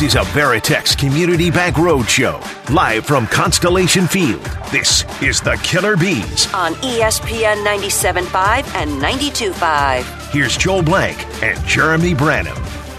is a Veritex Community Bank Roadshow, live from Constellation Field. This is the Killer Bees on ESPN 97.5 and 92.5. Here's Joel Blank and Jeremy Branham.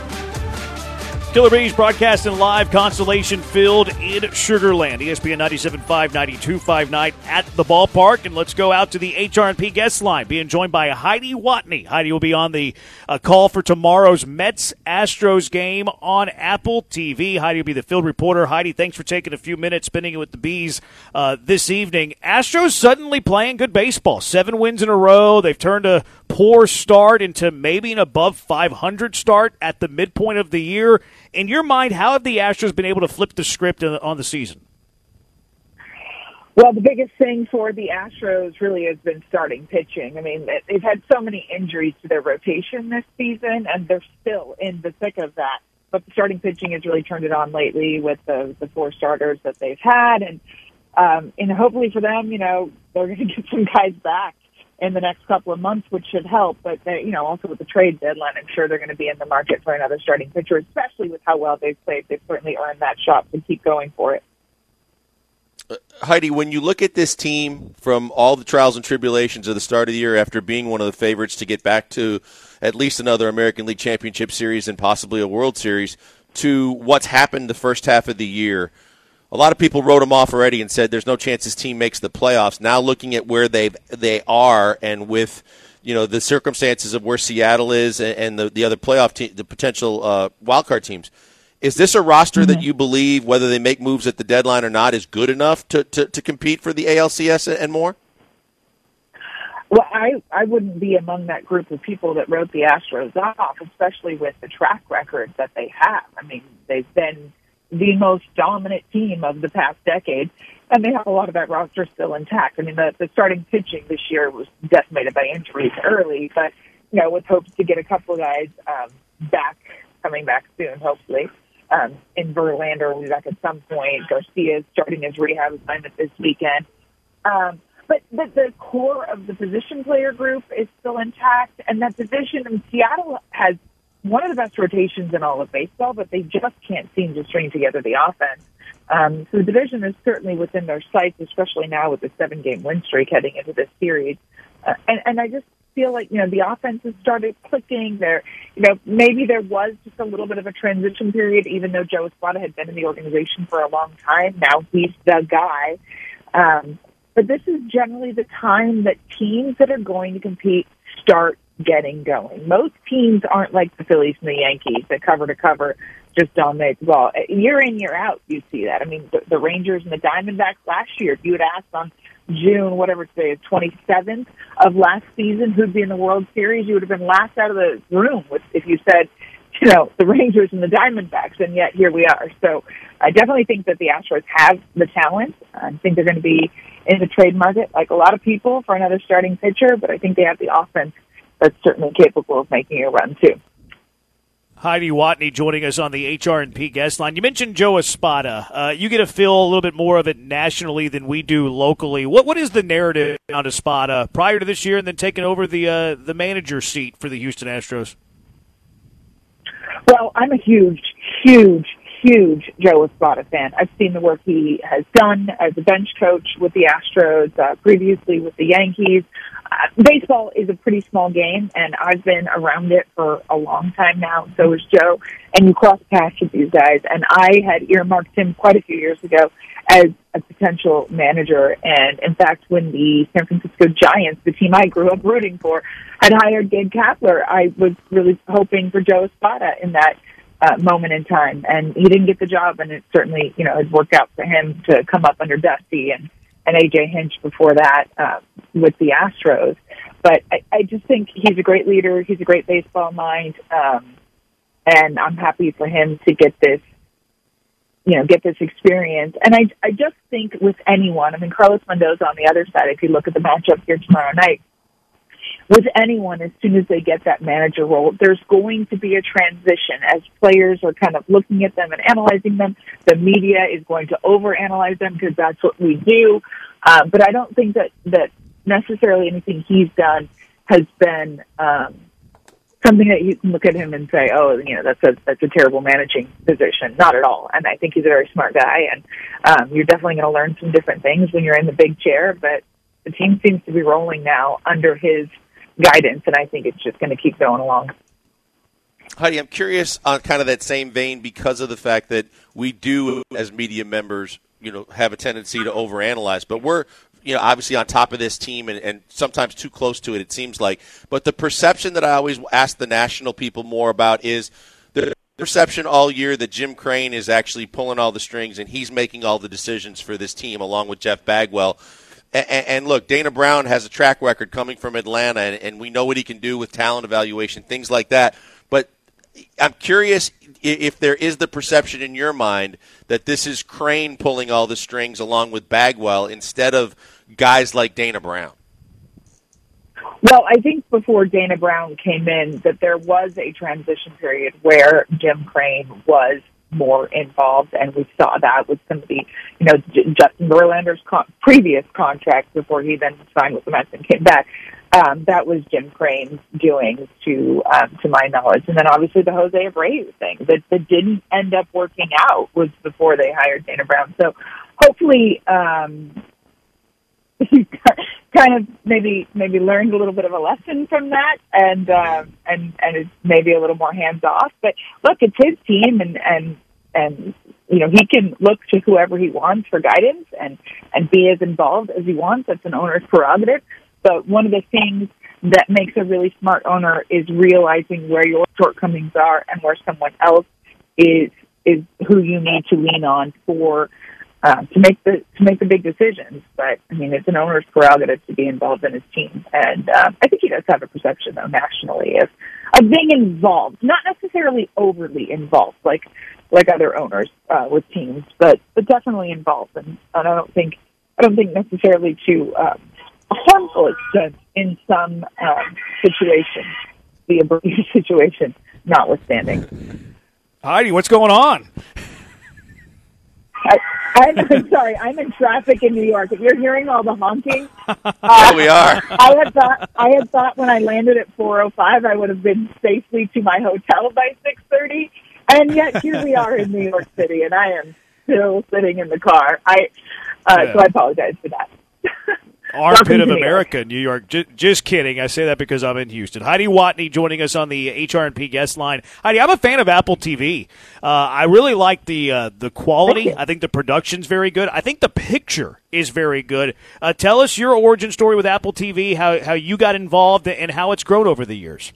Killer Bees broadcasting live, Constellation Field in Sugar Land. ESPN 97.5, 92.5 night at the ballpark. And let's go out to the HRP guest line, being joined by Heidi Watney. Heidi will be on the call for tomorrow's Mets-Astros game on Apple TV. Heidi will be the field reporter. Heidi, thanks for taking a few minutes spending it with the Bees this evening. Astros suddenly playing good baseball. 7 wins in a row. They've turned a poor start into maybe an above 500 start at the midpoint of the year. In your mind, how have the Astros been able to flip the script on the season? Well, the biggest thing for the Astros really has been starting pitching. I mean, they've had so many injuries to their rotation this season, and they're still in the thick of that. But the starting pitching has really turned it on lately with the 4 starters that they've had. And hopefully for them, they're going to get some guys back in the next couple of months, which should help. But, also with the trade deadline, I'm sure they're going to be in the market for another starting pitcher, especially with how well they've played. They've certainly earned that shot to keep going for it. Heidi, when you look at this team from all the trials and tribulations of the start of the year after being one of the favorites to get back to at least another American League Championship Series and possibly a World Series, to what's happened the first half of the year, a lot of people wrote them off already and said there's no chance this team makes the playoffs. Now looking at where they are and with the circumstances of where Seattle is and the other playoff team, the potential wildcard teams, is this a roster that you believe, whether they make moves at the deadline or not, is good enough to compete for the ALCS and more? Well, I wouldn't be among that group of people that wrote the Astros off, especially with the track record that they have. I mean, they've been the most dominant team of the past decade, and they have a lot of that roster still intact. I mean, the starting pitching this year was decimated by injuries early, but, with hopes to get a couple of guys coming back soon, hopefully. In Verlander will be back at some point. Garcia is starting his rehab assignment this weekend. But the core of the position player group is still intact, and that division in Seattle has one of the best rotations in all of baseball, but they just can't seem to string together the offense. So the division is certainly within their sights, especially now with the 7-game win streak heading into this series. And I just feel like, the offense has started clicking. Maybe there was just a little bit of a transition period, even though Joe Espada had been in the organization for a long time. Now he's the guy. But this is generally the time that teams that are going to compete start getting going. Most teams aren't like the Phillies and the Yankees that cover to cover just dominate the ball. Year in, year out, you see that. I mean, the Rangers and the Diamondbacks last year, if you had asked on June, whatever today is, 27th of last season, who'd be in the World Series, you would have been laughed out of the room if you said, the Rangers and the Diamondbacks, and yet here we are. So I definitely think that the Astros have the talent. I think they're going to be in the trade market, like a lot of people, for another starting pitcher, but I think they have the offense that's certainly capable of making a run, too. Heidi Watney joining us on the HR&P guest line. You mentioned Joe Espada. You get to feel a little bit more of it nationally than we do locally. What is the narrative on Espada prior to this year and then taking over the manager seat for the Houston Astros? Well, I'm a huge Joe Espada fan. I've seen the work he has done as a bench coach with the Astros, previously with the Yankees. Baseball is a pretty small game, and I've been around it for a long time now. So is Joe, and you cross paths with these guys. And I had earmarked him quite a few years ago as a potential manager. And in fact, when the San Francisco Giants, the team I grew up rooting for, had hired Gabe Kapler, I was really hoping for Joe Espada in that moment in time. And he didn't get the job, and it certainly, has worked out for him to come up under Dusty and A.J. Hinch before that with the Astros. But I just think he's a great leader. He's a great baseball mind. And I'm happy for him to get this experience. And I just think with anyone, Carlos Mendoza on the other side, if you look at the matchup here tomorrow night, with anyone, as soon as they get that manager role, there's going to be a transition as players are kind of looking at them and analyzing them. The media is going to overanalyze them because that's what we do. But I don't think that necessarily anything he's done has been something that you can look at him and say, oh, that's a terrible managing position. Not at all. And I think he's a very smart guy, and you're definitely going to learn some different things when you're in the big chair. But the team seems to be rolling now under his guidance, and I think it's just going to keep going along. Heidi, I'm curious on kind of that same vein because of the fact that we do, as media members, have a tendency to overanalyze, but we're obviously on top of this team and sometimes too close to it, it seems like. But the perception that I always ask the national people more about is the perception all year that Jim Crane is actually pulling all the strings and he's making all the decisions for this team along with Jeff Bagwell. And look, Dana Brown has a track record coming from Atlanta, and we know what he can do with talent evaluation, things like that. But I'm curious if there is the perception in your mind that this is Crane pulling all the strings along with Bagwell instead of guys like Dana Brown. Well, I think before Dana Brown came in that there was a transition period where Jim Crane was more involved, and we saw that with some of the, Justin Verlander's previous contract before he then signed with the Mets and came back. That was Jim Crane's doing, to my knowledge. And then obviously the Jose Abreu thing that didn't end up working out was before they hired Dana Brown. So hopefully he kind of maybe learned a little bit of a lesson from that and is maybe a little more hands off. But look, it's his team, and he can look to whoever he wants for guidance and be as involved as he wants. That's an owner's prerogative. But one of the things that makes a really smart owner is realizing where your shortcomings are and where someone else is who you need to lean on for to make the big decisions. But I mean, it's an owner's prerogative to be involved in his team, and I think he does have a perception, though, nationally of being involved, not necessarily overly involved like other owners with teams, but definitely involved. And I don't think necessarily to a harmful extent in some situations, the Abreu situation notwithstanding. Heidi, what's going on? I'm sorry. I'm in traffic in New York. If you're hearing all the honking, we are. I had thought when I landed at 4:05, I would have been safely to my hotel by 6:30, and yet here we are in New York City, and I am still sitting in the car. So I apologize for that. Armpit of America, New York. Just kidding. I say that because I'm in Houston. Heidi Watney joining us on the HR&P guest line. Heidi, I'm a fan of Apple TV. I really like the quality. I think the production's very good. I think the picture is very good. Tell us your origin story with Apple TV, how you got involved, and how it's grown over the years.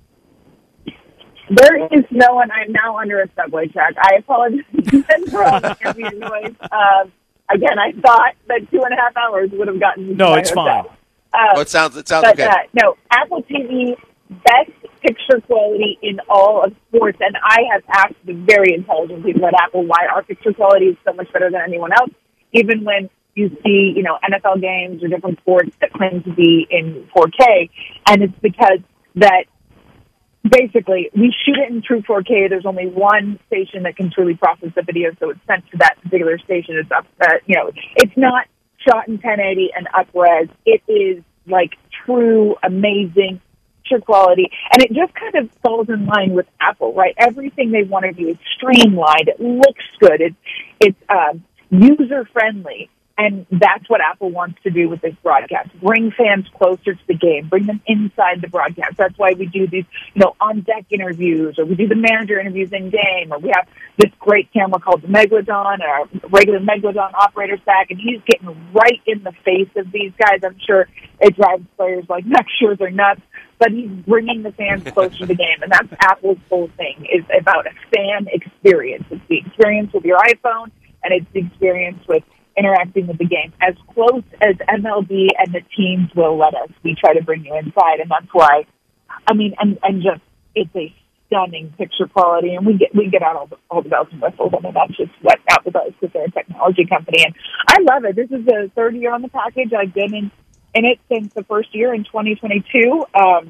There is no one. I'm now under a subway track. I apologize for all the ambient noise. Again, I thought that 2.5 hours would have gotten me to my it's hotel. fine. It sounds okay. No, Apple TV, best picture quality in all of sports, and I have asked the very intelligent people at Apple why our picture quality is so much better than anyone else, even when you see, NFL games or different sports that claim to be in 4K, and it's because that basically, we shoot it in true 4K. There's only one station that can truly process the video, so it's sent to that particular station. It's up, it's not shot in 1080 and up-res. It is like true, amazing picture quality, and it just kind of falls in line with Apple, right? Everything they want to do is streamlined. It looks good. It's user-friendly. And that's what Apple wants to do with this broadcast. Bring fans closer to the game. Bring them inside the broadcast. That's why we do these, on-deck interviews, or we do the manager interviews in-game, or we have this great camera called the Megalodon, our regular Megalodon operator's back, and he's getting right in the face of these guys. I'm sure it drives players like Max Scherzer nuts, but he's bringing the fans closer to the game, and that's Apple's whole thing, is about a fan experience. It's the experience with your iPhone, and it's the experience with interacting with the game as close as MLB and the teams will let us. We try to bring you inside, and that's why, and just, it's a stunning picture quality, and we get out all the bells and whistles. I mean, that's just what Apple does because they're a technology company, and I love it. This is the third year on the package. I've been in it since the first year in 2022.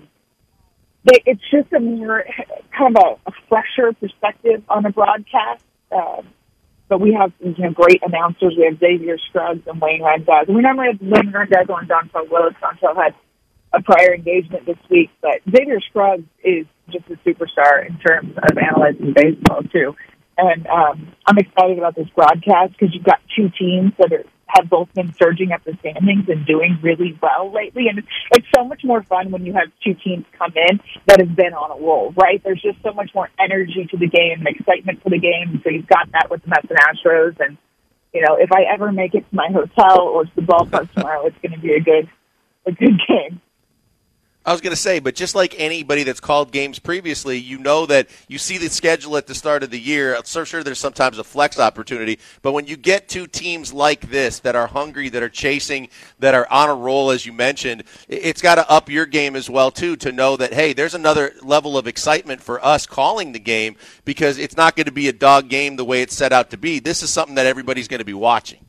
It's just a more kind of a fresher perspective on a broadcast. But we have great announcers. We have Xavier Scruggs and Wayne Randazzo. We normally have Wayne Randazzo and Dontrell Willis. Dontrell had a prior engagement this week. But Xavier Scruggs is just a superstar in terms of analyzing baseball, too. And I'm excited about this broadcast because you've got two teams that have both been surging up the standings and doing really well lately. And it's so much more fun when you have two teams come in that have been on a roll, right? There's just so much more energy to the game and excitement for the game. So you've got that with the Mets and Astros. And, you know, if I ever make it to my hotel or to the ballpark tomorrow, it's going to be a good game. I was going to say, but just like anybody that's called games previously, you know that you see the schedule at the start of the year. I'm so sure there's sometimes a flex opportunity, but when you get two teams like this that are hungry, that are chasing, that are on a roll, as you mentioned, it's got to up your game as well, too, to know that, hey, there's another level of excitement for us calling the game because it's not going to be a dog game the way it's set out to be. This is something that everybody's going to be watching.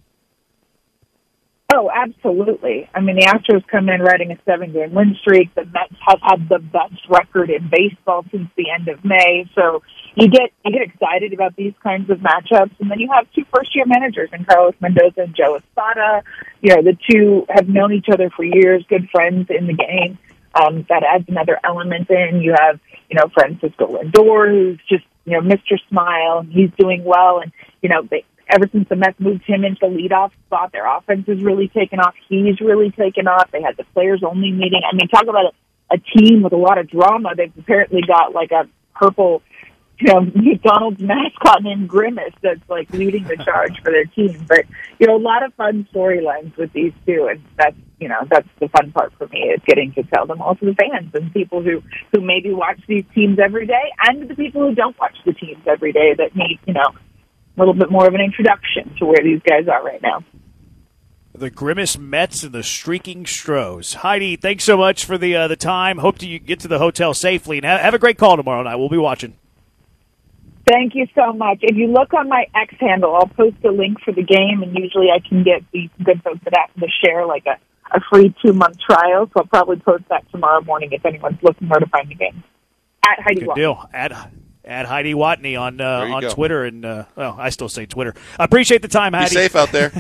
Oh, absolutely. I mean, the Astros come in riding a 7-game win streak. The Mets have had the best record in baseball since the end of May. So you get excited about these kinds of matchups. And then you have two first-year managers in Carlos Mendoza and Joe Espada. You know, the two have known each other for years, good friends in the game. That adds another element in. You have, you know, Francisco Lindor, who's just, you know, Mr. Smile. He's doing well. And, you know, ever since the Mets moved him into the leadoff spot, their offense has really taken off. He's really taken off. They had the players-only meeting. I mean, talk about a team with a lot of drama. They've apparently got like a purple, you know, McDonald's mascot named Grimace that's like leading the charge for their team. But, you know, a lot of fun storylines with these two, and that's the fun part for me, is getting to tell them all to the fans and people who maybe watch these teams every day, and the people who don't watch the teams every day that need, you know, a little bit more of an introduction to where these guys are right now. The Grimace Mets and the Streaking Stros. Heidi, thanks so much for the time. Hope you get to the hotel safely, and have a great call tomorrow night. We'll be watching. Thank you so much. If you look on my X handle, I'll post a link for the game, and usually I can get the good folks to share like a free 2-month trial, so I'll probably post that tomorrow morning if anyone's looking where to find the game. At Heidi Good deal. At Heidi Watney on Twitter, and I still say Twitter. I appreciate the time, Heidi. Be safe out there.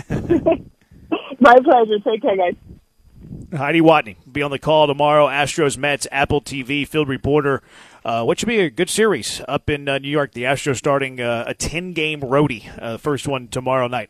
My pleasure. Take care, guys. Heidi Watney will be on the call tomorrow. Astros Mets, Apple TV, field reporter. What should be a good series up in New York. The Astros starting a 10-game roadie, first one tomorrow night.